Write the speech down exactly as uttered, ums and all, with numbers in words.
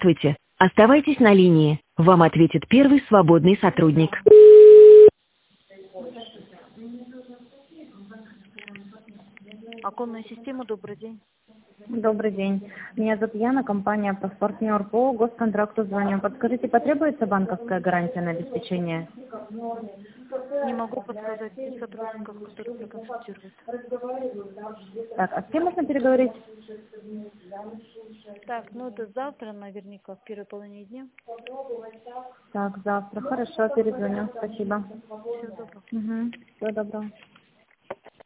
Здравствуйте. Оставайтесь на линии. Вам ответит первый свободный сотрудник. Оконная система, добрый день. Добрый день. Меня зовут Яна, компания «Паспортнер». По госконтракту звоню. Подскажите, потребуется банковская гарантия на обеспечение? Не могу подсказать из сотрудников, которые проконсультируют. Так, а с кем можно переговорить? Так, ну это завтра наверняка, в первой половине дня. Так, завтра. Хорошо, перезвоню. Спасибо. Всего доброго. Угу. Всего доброго.